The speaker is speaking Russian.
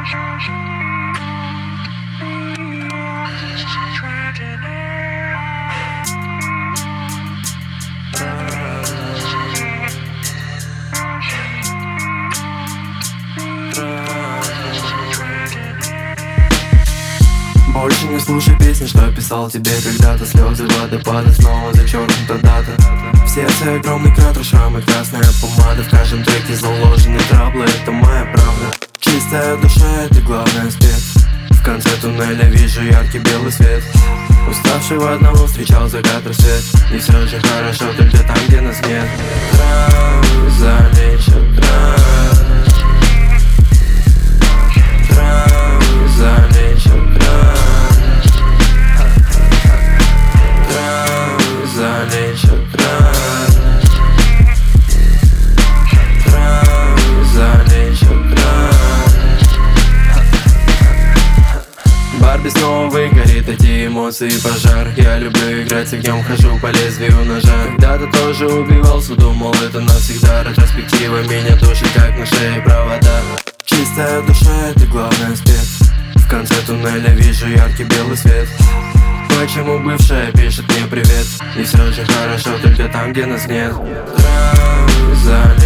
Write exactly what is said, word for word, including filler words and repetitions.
Больше не слушай песни, что писал тебе когда-то. Слезы, водопады, снова зачеркнута дата. В сердце огромный кратер, шрамы, красная помада. В каждом треке заложены траблы, это моя правда. Чистая душа, это главный аспект. В конце туннеля вижу яркий белый свет. Уставшего одного встречал закат, рассвет. И все же хорошо только там, где нас нет. Травы залечат раны. Травы залечат раны. Травы залечат раны. Травы залечат раны. Барби снова выгорит, эти эмоции пожар. Я люблю играть с огнем, хожу по лезвию ножа. Когда-то тоже убивался, думал это навсегда. Ретроспектива меня душит, как на шее провода. Чистая душа, это главный аспект. В конце туннеля вижу яркий белый свет. Почему бывшая пишет мне привет? И все же хорошо только там, где нас нет. Травы залечат.